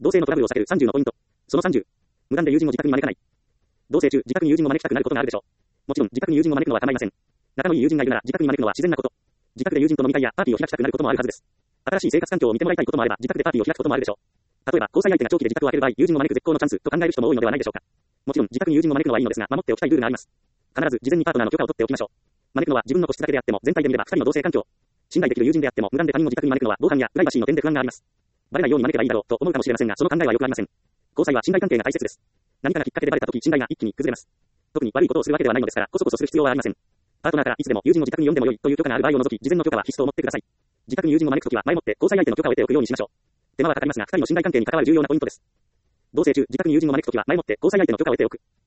同性のトラブルを避ける30のポイント。その30。無断で友人を自宅に招かない。同棲中、自宅に友人を招きたくなることがあるでしょう。もちろん、自宅に友人を招くのは構いません。仲のいい友人がいるなら、自宅に招くのは自然なこと。自宅で友人と飲み会やパーティーを開きたくなることもあるはずです。新しい生活環境を見てもらいたいこともあれば、自宅でパーティーを開くこともあるでしょう。例えば、交際相手が長期で自宅を空ける場合、友人を招く絶好のチャンスと考える人も多いのではないでしょうか。もちろん、自宅に友人を招くのはいいのですが、守っておきたいルールがあります。必ず、事前にパートナーの許可を取っておきましょう。招くのは自分の個室だけであっても、全体で見れば2人の同性環境。信頼できる友人であっても、無断で他人を自宅に招くのは防犯やプライバシーの点で不安があります。バレないように招けばいいだろうと思うかもしれませんが、その考えはよくありません。交際は信頼関係が大切です。何かがきっかけでバレたとき、信頼が一気に崩れます。特に悪いことをするわけではないのですから、こそこそする必要はありません。パートナーからいつでも友人を自宅に呼んでもよいという許可がある場合を除き、事前の許可は必須と思ってください。自宅に友人を招くときは前もって交際相手の許可を得ておくようにしましょう。手間はかかりますが、2人の信頼関係に関わる重要なポイントです。同棲中、自宅に友人を招くときは前もって交際相手の許可を得ておく。